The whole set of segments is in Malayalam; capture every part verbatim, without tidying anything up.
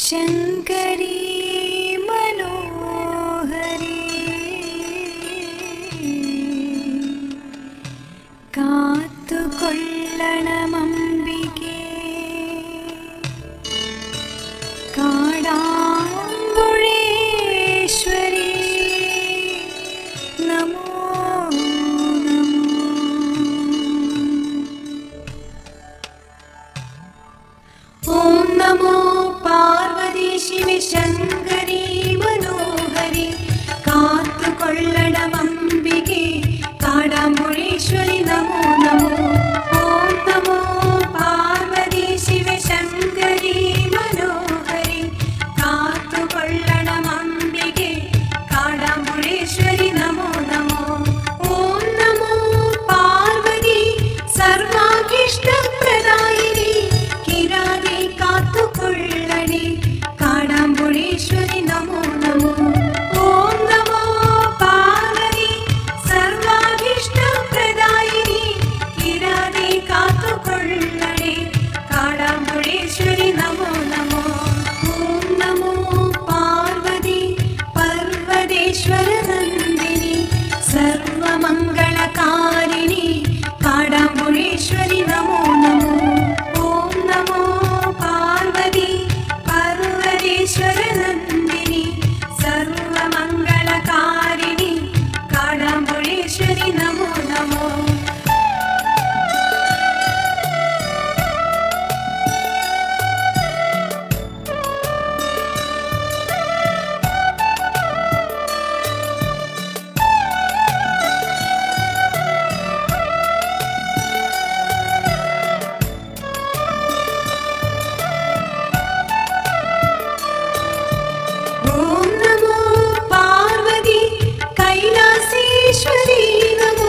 ശങ്കരീ മനോഹരി കാത്തുകൊള്ളണമംബികേ കാടാമ്പുഴേശ്വരി നമോ നമോ. ഓം നമോ പാർവതി ശിവ ശങ്കരി മനോഹരി കാത്തുകൊള്ളണമംബികേ കാടാമ്പുഴേശ്വരി നമോ നമോ. ഓം നമോ പാർവതി ശിവ ശങ്കരി മനോഹരി കാത്തുകൊള്ളണമംബികേ കാടാമ്പുഴേശ്വരി നമോ നമോ. ഓം നമോ പാർവതി സർവാഭീഷ്ടപ്രദായിനി കിരാതെ കാത്തുകൊള്ളണേ കാടാമ്പുഴേശ്വരി നമോ നമോ. ഓം നമോ പാർവതി സർവാഭീഷ്ടപ്രദായിനി കിരാതെ കാത്തുകൊള്ളണേ കാടാമ്പുഴേശ്വരി നമോ നമോ. ഓം നമോ പാർവതി പർവതേശ്വര നന്ദിനി സർവമംഗളകാരിണി കാടാമ്പുഴേശ്വരി നമോ നമോ. ഓം നമോ പാർവതി പർവതേശ്വര നന്ദിനി സർവമംഗളകാരിണി കാടാമ്പുഴേശ്വരി നമോ നമോ. ഓം നമോ പാർവതി കൈലാസേശ്വരി നമോ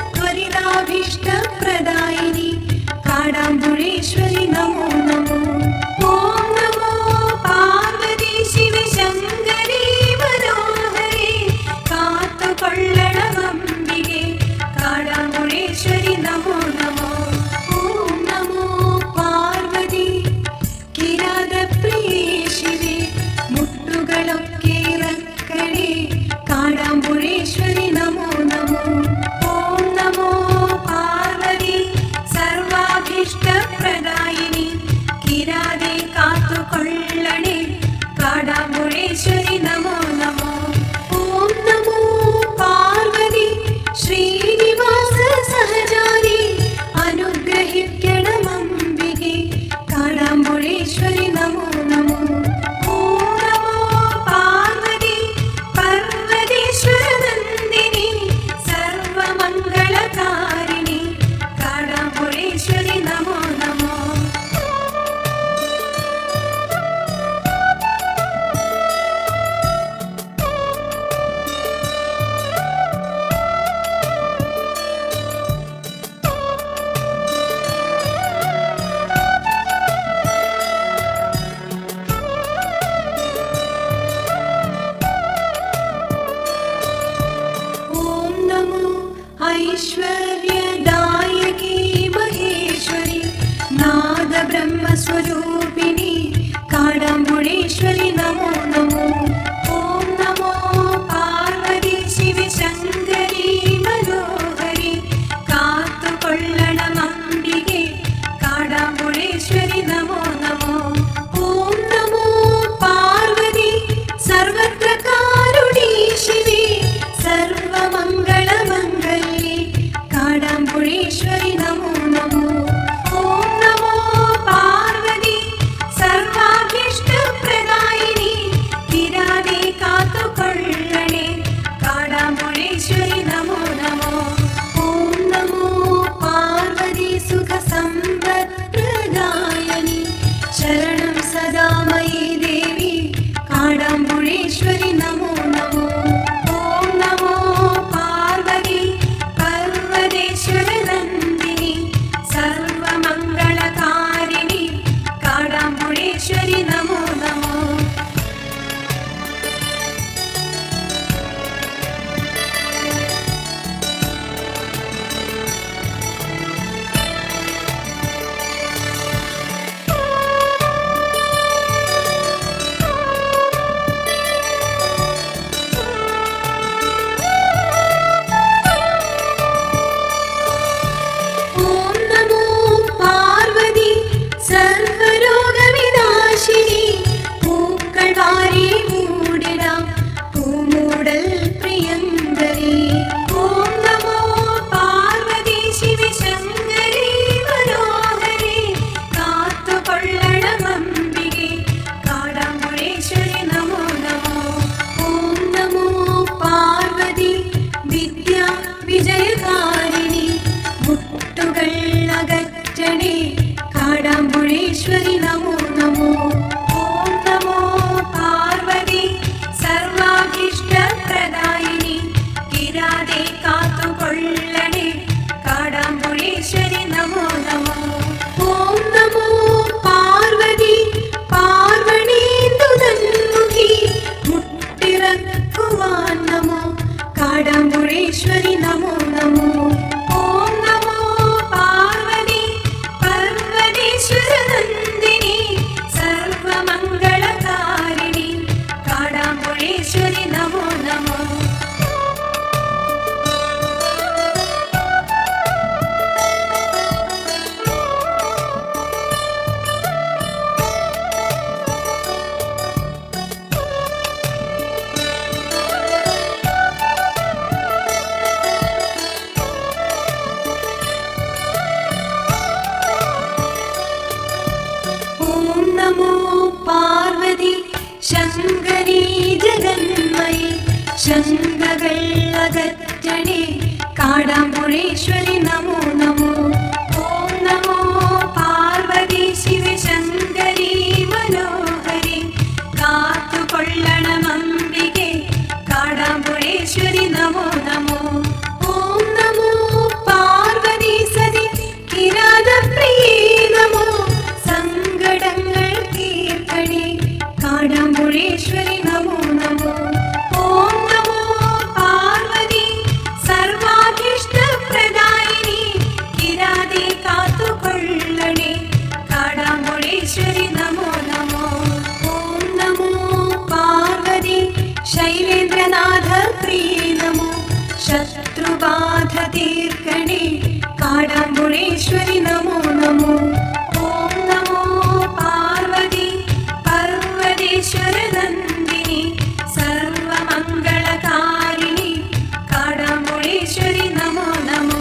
ത്വരിതാഭീഷ്ടപ്രദായിനി കാടാമ്പുഴേശ്വരി നമോ നമോ. ഓം നമോ പാർവതി ശിവ ശങ്കരി മനോഹരി കാത്തുകൊള്ളണമംബികേ കാടാമ്പുഴേശ്വരി നമോ നമോ. ഓം നമോ പാർവതി കിരാതപ്രിയേ ശിവേ മുട്ടുകളൊക്കെ ഇറക്കണേ കാടാമ്പുഴേശ്വരി നമോ നമോ. ഓം നമോ പാർവതി സർവാഭീഷ്ടപ്രദായിനി കിരാതെ കാത്തുകൊള്ളണേ കാടാമ്പുഴേശ്വരി നമോ നമോ. ഓം നമോ പാർവതി ശ്രീനിവാസ സഹചാരി അനുഗ്രഹിക്കണമംബികേ കാടാമ്പുഴേശ്വരി നമോ നമോ. ഓം നമോ പാർവതി പർവതേശ്വര നന്ദിനി സർവമംഗളകാരിണി കാടാമ്പുഴേശ്വരി നമോ നമോ. ഓം നമോ ഐശ്വര്യദായകി മഹേശ്വരി നാദബ്രഹ്മസ്വരൂപിണി കാടാമ്പുഴേശ്വരി നമോ നമോ. ഓം നമോ പാർവതി ശിവ ശങ്കരി മനോഹരി കാത്തുകൊള്ളണമംബികേ കാടാമ്പുഴേശ്വരി നമോ നമോ. ഓം നമോ പാർവതി സർവത്ര കാരുണീ ശിവേ സർവമംഗളമംഗല്യേ പാർവതി വിദ്യാ വിജയകാരിണി മുട്ടുകൾ അകറ്റണേ കാടാമ്പുഴേശ്വരി നമോ നമോ. ഓം നമോ പാർവതി സർവാഭീഷ്ടപ്രദായിനി കിരാതെ കാത്തുകൊള്ളണേ കാടാമ്പുഴേശ്വരി നമോ നമോ. ഓം നമോ പാർവതി പാർവണീന്ദുതന്മുഖി മുട്ടിറക്കുവാൻ നമോ കാടാമ്പുഴേശ്വരി നമോ നമോ. ഓം നമോ പാർവതി പർവതേശ്വരനന്ദിനി സർവമംഗളകാരിണി കാടാമ്പുഴേശ്വരി നമോ നമോ. പാർവതി ശങ്കരി ജഗന്മയി ശങ്കകൾ അകറ്റണേ കാടാമ്പുഴേശ്വരി നമോ നമോ. ഓം നമോ പാർവതി ശിവശങ്കരി മനോഹരി കാത്തുകൊള്ളണമംബികെ കാടാമ്പുഴേശ്വരി നമോ നമോ. ഓം നമോ പാർവതി സതി കിരാതപ്രിയേ നമോ സങ്കടങ്ങൾ തീർക്കണേ കാടാമ്പുഴേശ്വരി നമോ നമോ. ഓം നമോ പാർവതി സർവാഭീഷ്ടപ്രദായിനി കിരാതെ കാത്തുകൊള്ളണേ കാടാമ്പുഴേശ്വരി നമോ നമോ. ഓം നമോ പാർവതി ശൈലേന്ദ്രനാഥ പ്രിയേ നമോ ശത്രുബാധ തീർക്കണേ കാടാമ്പുഴേശ്വരി നമോ നമോ. ഓം നമോ പാർവതി പർവതേശ്വരനന്ദിനി സർവമംഗളകാരിണി കാടാമ്പുഴേശ്വരി നമോ നമോ.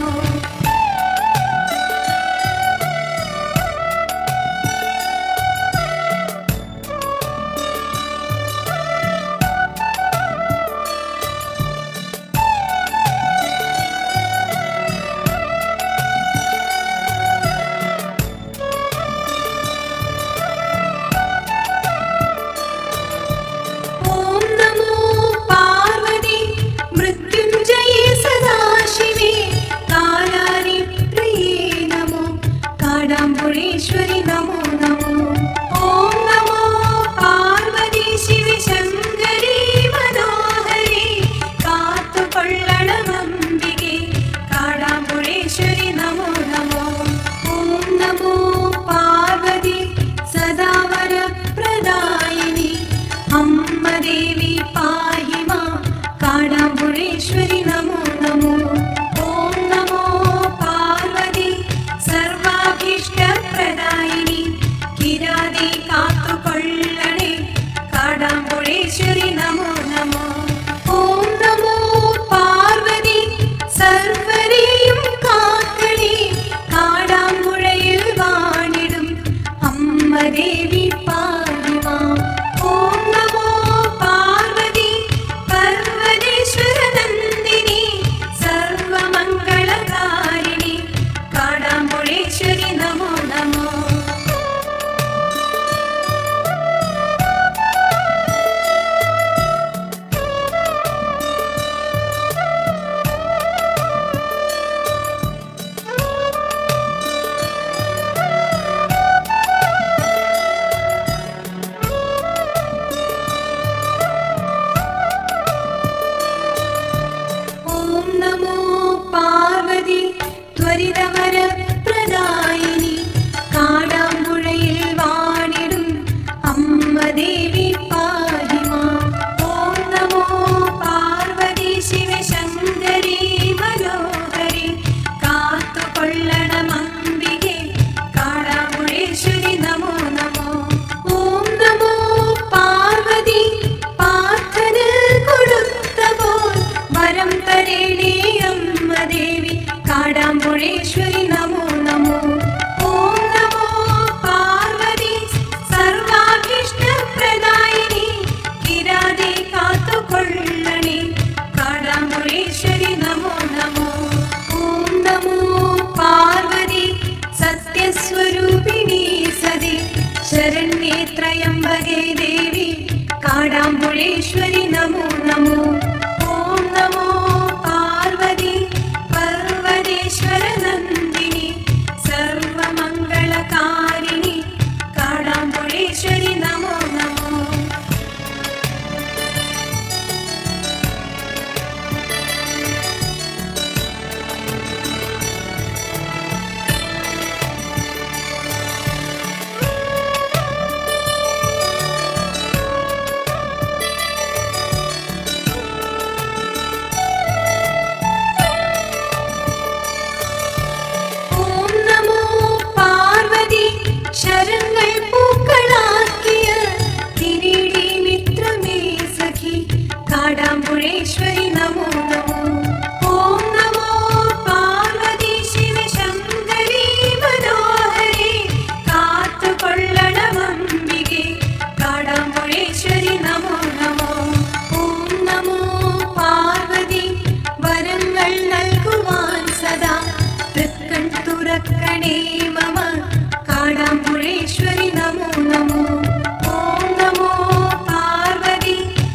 കാടാമ്പുഴേശ്വരി നമോ നമോ. ഓം നമോ പാർവതി ശിവശങ്കരി മനോഹരി കാത്തുകൊള്ളണമംബികെ കാടാമ്പുഴേശ്വരി നമോ നമോ. ഓം നമോ പാർവതി സദാവരപ്രദായിനി അമ്മ ദേവി പാഹി മാം കാടാമ്പുഴേശ്വരി നമോ നമോ. ഓം നമോ പാർവതി സർവാഭീഷ്ടപ്രദായിനി കിരാതെ കാത്തുകൊള്ളണേ കാടാമ്പുഴേശ്വരി നമോ നമോ. ഓം നമോ പാർവതി സർവരെയും കാക്കണേ കാടാമ്പുഴയിൽ വാണിടും അമ്മ ദേവി പാഹി മാം. ഓം നമോ പാർവതി പർവതേശ്വരനന്ദിനി സർവമംഗളകാരിണി കാടാമ്പുഴേശ്വരി നമോ നമോ. ഓം നമോ പാർവതി ത്വരിതവരപ്രദായിനി കാടാമ്പുഴയിൽ വാണിടും അമ്മ ദേവി പാഹി മാം. ഓം നമോ പാർവതി ശിവശങ്കരി മനോഹരി കാത്തുകൊള്ളണമംബികെ കാടാമ്പുഴേശ്വരി നമോ നമോ. ഓം നമോ പാർവതി പ്രാർത്ഥന കൊടുത്തപ്പോൾ വരം തരേണേ അമ്മ ദേവി കാടാമ്പുഴേശ്വരി നമോ നമോ. ഓം നമോ പാർവതി സർവാഭീഷ്ടപ്രദായിനി കിരാതെ കാത്തുകൊള്ളണേ കാടാമ്പുഴേശ്വരി त्र्यम्बके देवी काडाम्बुळेश्वरि नमो नमो। ॐ नमो पार्वती पर्वतेश्वर नन्दिनी सर्वमङ्गलकारिणि काडाम्बुळेश्वरि नमो नमो। ശരങ്ങൾ പൂക്കളാക്കിയ തിരിടി മിത്രമേ സഖി കാടാമ്പുഴേശ്വരി നമോ നമോ। ഓം നമോ പാർവതി ശിവശങ്കരി മനോഹരി കാത്തുകൊള്ളണമംബികെ കാടാമ്പുഴേശ്വരി നമോ നമോ। ഓം നമോ പാർവതി വരങ്ങൾ നൽകുവാൻ സദാ തൃക്കൺ തുറക്കണേ മമ काडाम्बुळेश्वरि नमो नमो। ॐ नमो पार्वती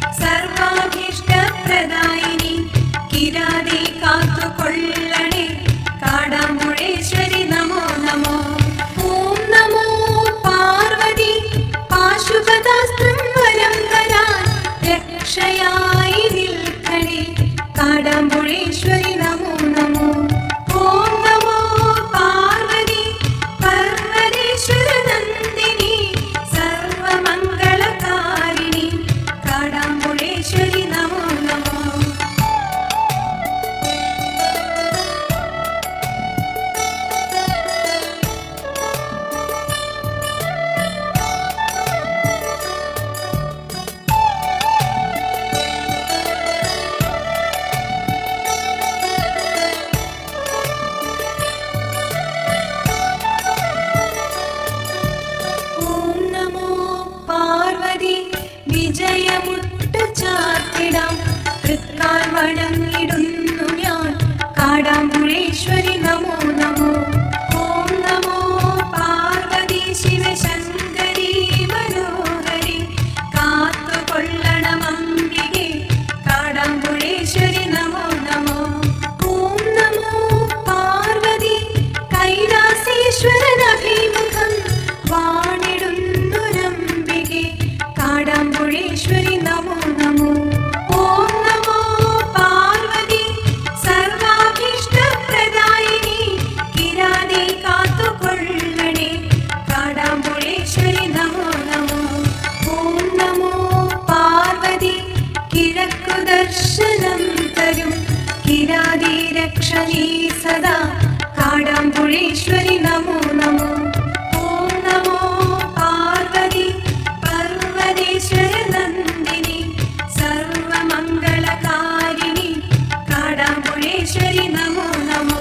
सर्वाभीष्टप्रदायिनि किरादे कात्तुकोळ्ळणे काडाम्बुळेश्वरि नमो नमो। ॐ नमो पार्वती पाशुपतास्त्रं वरं वरान् रक्षयायि निल्कणे काडाम्बुळेश्वरि नमो नमो। ॐ नमो पार्वती पर्वतेश्वर नन्दिनी सर्वमङ्गलकारिणि काडाम्बुळेश्वरि नमो नमो। വിജയമുട്ട് ചാർത്തിടാം തൃക്കാൽ വണങ്ങിടുന്നു ഞാൻ കാടാമ്പുഴേശ്വരി നമോ നമോ। ഓം നമോ പാർവതി ശിവശങ്കരി മനോഹരി കാത്തുകൊള്ളണമംബികെ കാടാമ്പുഴേശ്വരി നമോ നമോ। ഓം നമോ പാർവതി കൈലാസേശ്വരനഭിമുഖം വാണിടുന്നൊരംബികെ काडाम्बुळेश्वरि नमो नमो। ॐ नमो पार्वती सर्वाभीष्टप्रदायिनि किरादे कात्तुकोळ्ळणे काडाम्बुळेश्वरि नमो नमो। ॐ नमो पार्वती किഴക്കു दर्शनं तरुं किरादे रक्षणे सदा काडाम्बुळेश्वरि नमो नमो। ॐ नमो पार्वती पर्वतेश्वर नन्दिनी सर्वमङ्गलकारिणि काडाम्बुळेश्वरि नमो नमो।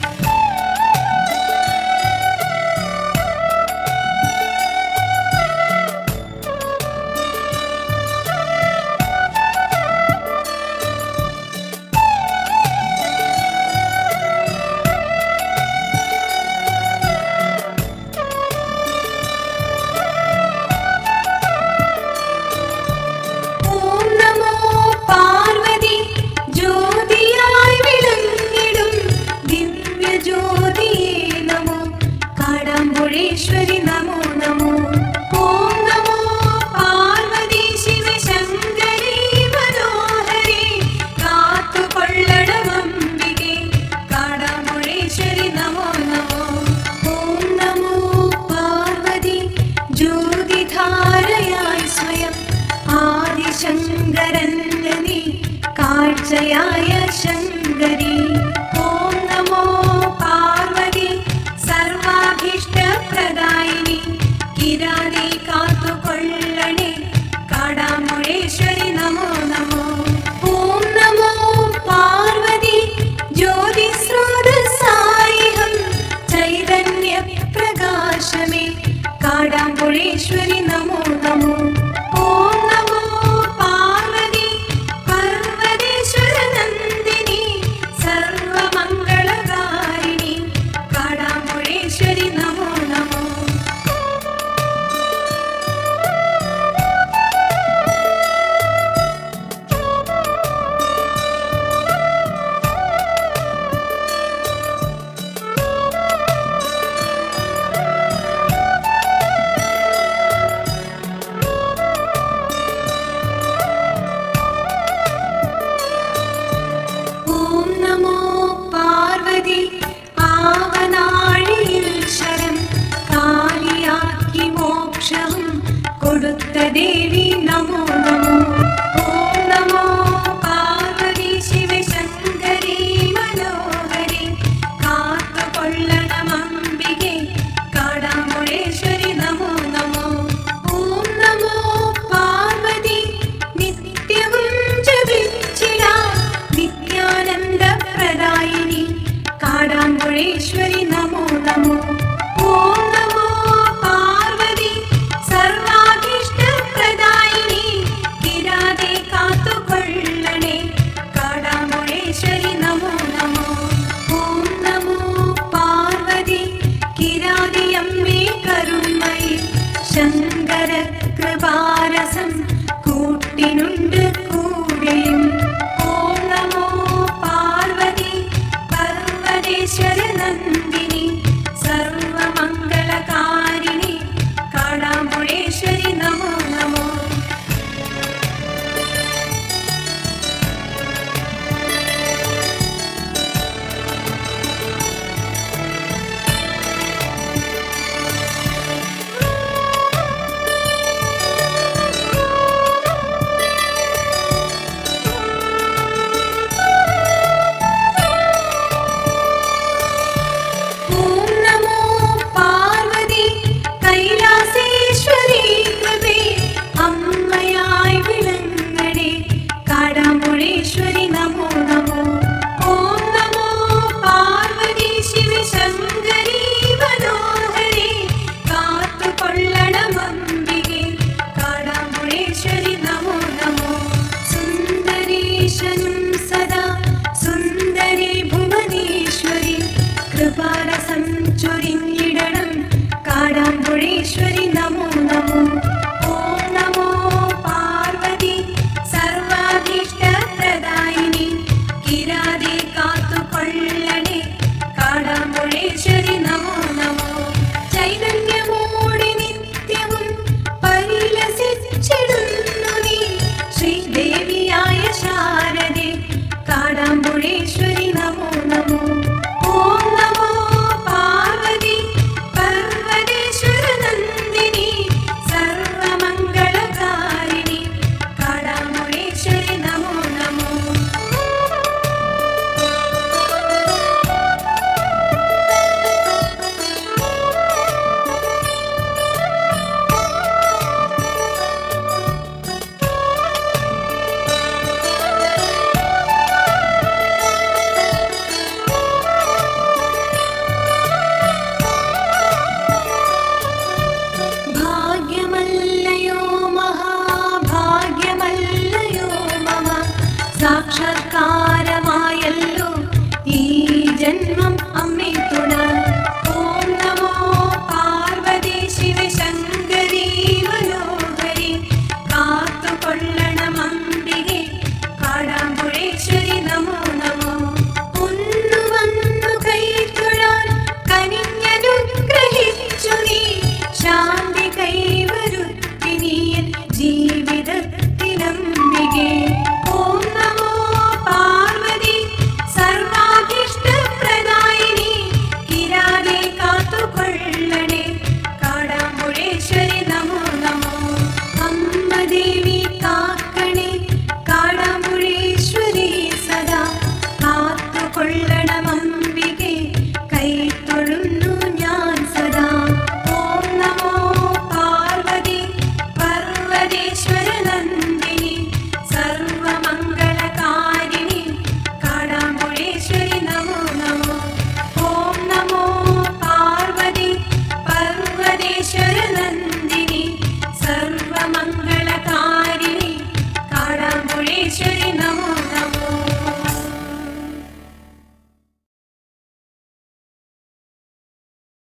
काडाम्बुळेश्वरि नमो नमो। ॐ नमो पार्वती शिवशङ्करी मनोहरि कात्तुकोळ्ळणमंबिके काडाम्बुळेश्वरि नमो नमो। ॐ नमो पार्वती ज्योतिधारयाय स्वयं आदिशङ्करन्नि काഴ്ചയായ ശങ്കരി। ॐ नमो पार्वती सर्वाभीष्टप्रदायिनि किरादे कात्तुकोळ्ळणे काडाम्बुळेश्वरि नमो नमो। ॐ नमो पार्वती ज्योतिस्रोतसायिहं चैतन्यप्रकाशमे काडाम्बुळेश्वरि नमो नमो। ॐ नमो पार्वती पर्वतेश्वर नन्दिनी ദേവി നമോ നമോ. ഓം നമോ പാർവതി ശിവശങ്കരി മനോഹരി. കാത്തുകൊള്ളണം അംബികെ കാടാമ്പുഴേശ്വരി നമോ നമോ. ഓം നമോ പാർവതി നിത്യവും ജപിച്ചിടാം നിത്യാനന്ദപ്രദായിനി കാടാമ്പുഴേശ്വരി നമോ നമോ. ഓം നമോ പാർവതി സർവാഭീഷ്ടപ്രദായിനി കിരാതെ കാത്തുകൊള്ളണേ കാടാമ്പുഴേശ്വരി നമോ നമോ. ഓം നമോ പാർവതി കിരാതിയമ്മേ കരുണമയി ശങ്കര കൃപാരസം കൂട്ടിനുണ്ട് കൂടെയും. ഓം നമോ പാർവതി പർവതേശ്വര നന്ദിനി സർവമംഗളകാരിണി കാടാമ്പുഴേശ്വരി നമോ നമോ. ഓം നമോ പാർവതി കൈലാസേശ്വരി കൃപേ അമ്മയായി വിളങ്ങണേ കാടാമ്പുഴേശ്വരി നമോ നമോ. ഓം നമോ പാർവതി ശിവശങ്കരി മനോഹരി. കാത്തുകൊള്ളണം അംബികെ കാടാമ്പുഴേശ്വരി നമോ നമോ. സുന്ദരീശനും സദാ സുന്ദരി ഭുവനേശ്വരി കൃപാരസം ചൊരിഞ്ഞിടണം കാടാമ്പുഴേശ്വരി നമോ നമോ. ഓം നമോ പാർവതി സർവാഭീഷ്ടപ്രദായിനി കിരാതെ കാത്തുകൊള്ളണേ കാടാമ്പുഴേശ്വരി നമോ നമോ. ചൈതന്യമോടെ നിത്യവും പരിലസിച്ചിടുന്നു നീ ശ്രീദേവിയായ ശാരദേ കാടാമ്പുഴേശ്വരി നമോ നമോ. ഓം നമോ പാർവതി പർവതേശ്വര നന്ദിനി സർവമംഗളകാരിണി കാടാമ്പുഴേശ്വരി നമോ നമോ. ഭാഗ്യമല്ലയോ മഹാഭാഗ്യമല്ലയോ മമ സാക്ഷാത്കാരമായല്ലോ ഈ ജന്മം അമ്മേ തുണ. ഓം നമോ പാർവതി ശിവശങ്കരി മനോഹരി. കാത്തുകൊള്ളണം അംബികെ കാടാമ്പുഴേശ്വരി നമോ നമോ. ഒന്നു വന്നു കൈതൊഴാൻ കനിഞ്ഞനുഗ്രഹിച്ചു നീ ശാന്തി കൈവരുത്തി നീ ജീവിതത്തിലംബികെ. ഓം നമോ പാർവതി സർവാഭീഷ്ടപ്രദായിനി കിരാതെ കാത്തുകൊള്ളണേ കാടാമ്പുഴേശ്വരി നമോ നമോ. അമ്മ ദേവി കാക്കണേ കാടാമ്പുഴേശ്വരി സദാ കാത്തുകൊള്ളണം അംബികെ കൈതൊഴുന്നു ഞാൻ സദാ. ഓം നമോ പാർവതി പർവതേശ്വര നന്ദിനി സർവമംഗളകാരിണി കാടാമ്പുഴേശ്വരി നമോ നമോ. ഓം നമോ പാർവതി പർവതേശ്വര നന്ദിനി